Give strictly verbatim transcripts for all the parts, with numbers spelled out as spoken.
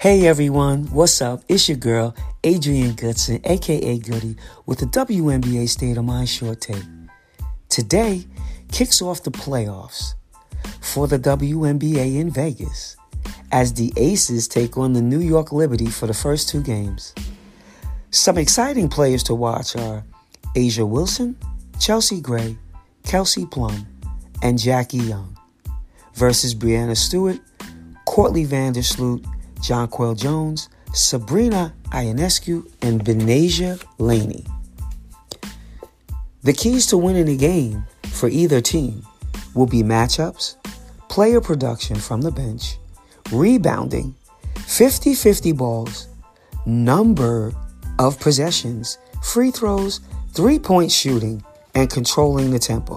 Hey everyone, what's up? It's your girl, Adrienne Goodson, aka Goody, with the W N B A State of Mind short take. Today kicks off the playoffs for the W N B A in Vegas as the Aces take on the New York Liberty for the first two games. Some exciting players to watch are A'ja Wilson, Chelsea Gray, Kelsey Plum, and Jackie Young versus Breanna Stewart, Courtney Vandersloot, Jonquel Jones, Sabrina Ionescu, and Betnijah Laney. The keys to winning the game for either team will be matchups, player production from the bench, rebounding, fifty-fifty balls, number of possessions, free throws, three-point shooting, and controlling the tempo.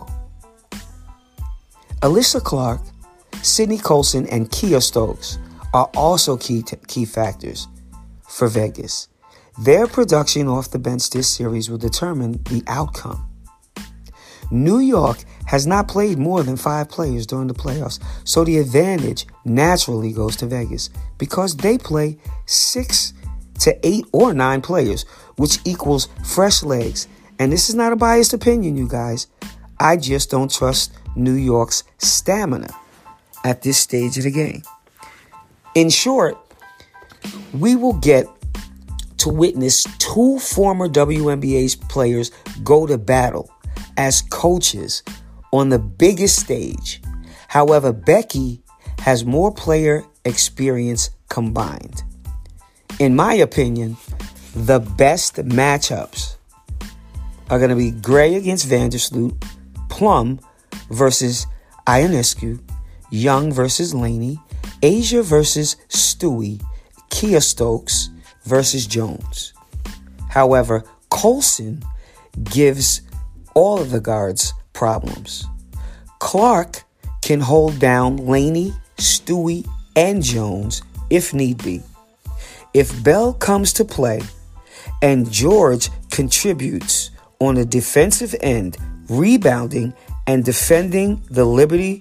Alyssa Clark, Sydney Colson, and Kia Stokes are also key t- key factors for Vegas. Their production off the bench this series will determine the outcome. New York has not played more than five players during the playoffs, so the advantage naturally goes to Vegas because they play six to eight or nine players, which equals fresh legs. And this is not a biased opinion, you guys. I just don't trust New York's stamina at this stage of the game. In short, we will get to witness two former W N B A players go to battle as coaches on the biggest stage. However, Becky has more player experience combined. In my opinion, the best matchups are going to be Gray against Vandersloot, Plum versus Ionescu, Young versus Laney, A'ja versus Stewie, Kia Stokes versus Jones. However, Colson gives all of the guards problems. Clark can hold down Laney, Stewie, and Jones if need be. If Bell comes to play and George contributes on the defensive end, rebounding and defending the Liberty,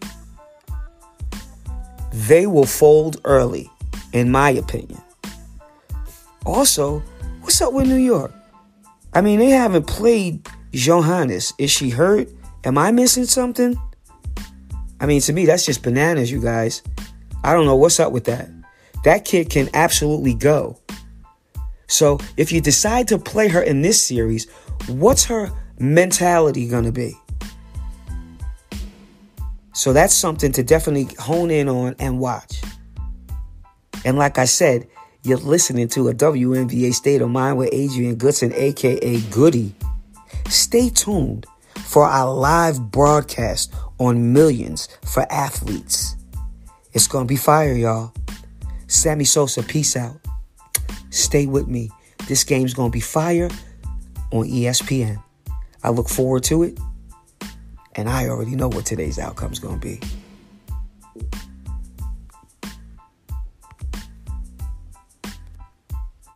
they will fold early, in my opinion. Also, what's up with New York? I mean, they haven't played Johannes. Is she hurt? Am I missing something? I mean, to me, that's just bananas, you guys. I don't know what's up with that. That kid can absolutely go. So if you decide to play her in this series, what's her mentality going to be? So that's something to definitely hone in on and watch. And like I said, you're listening to a W N B A State of Mind with Adrienne Goodson, a k a. Goody. Stay tuned for our live broadcast on Millions for Athletes. It's going to be fire, y'all. Sammy Sosa, peace out. Stay with me. This game's going to be fire on E S P N. I look forward to it. And I already know what today's outcome is going to be.